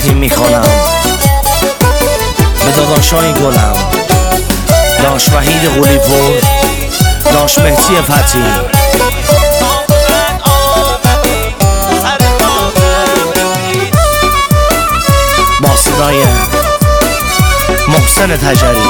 تقدیم میکنم به داداشای گلم، داش وحید قلی‌پور، داش مهدی فتحی، با صدای محسن تجری.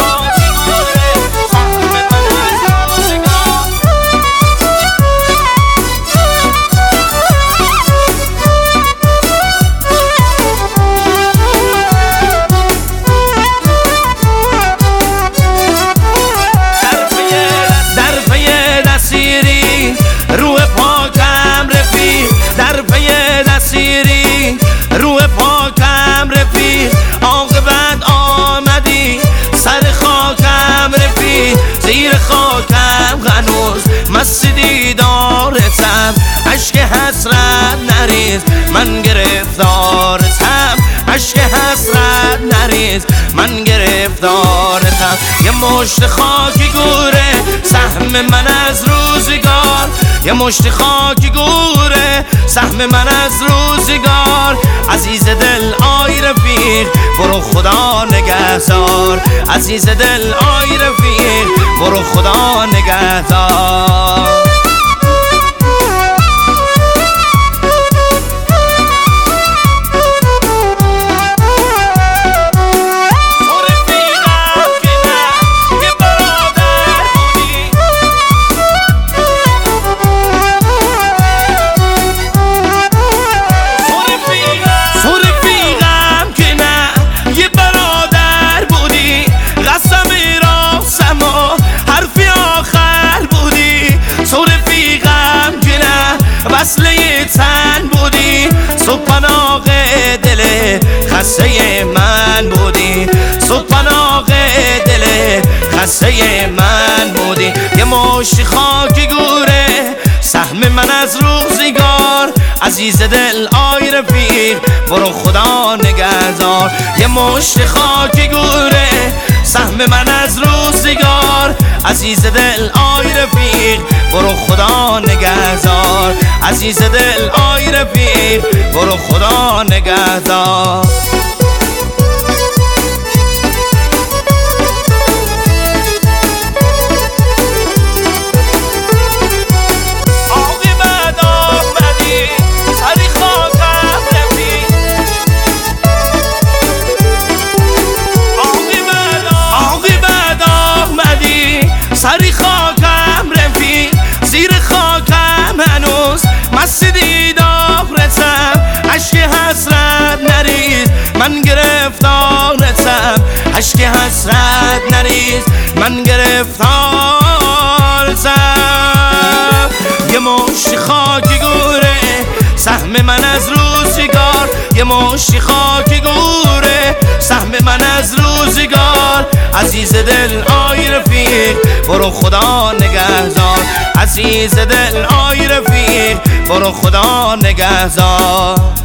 روح پاکم رفیق، عاقبت آمدی سر خاکم رفیق، زیر خاکم هنوز مست دیدارتم، اشک حسرت نریز من گرفتارتم، اشک حسرت نریز من گرفتارتم. یه مشت خاکی گوره سهم من از روزگار، یه مشت خاکی گوره سهم من از روزگار. عزیز دل آی رفیق برو خدا نگهدار، عزیز دل آی رفیق برو خدا نگهدار. وصله تن بودی، سپناغ دل خسته من بودی، سپناغ دل خسته من بودی. یه مشت خاکی گوره سهم من از روزگار، عزیز دل آی رفیق برو خدا نگهدار. یه مشت خاکی گوره سهم من از روزگار، عزیز دل آی رفیق برو خدا نگهدار، عزیز دل آی رفیق برو خدا نگهدار. سری خاکم رفیق، زیر خاکم هنوز مست دیدارتم، اشک حسرت نریز من گرفتارتم، اشک حسرت نریز من گرفتارتم. یه مشت خاکی گوره سهم من از روزگار، یه مشت خاکی گوره سهم من از روزگار. عزیز دل آی رفیق برو خدا نگهدار، عزیز دل آی رفیق برو خدا نگهدار.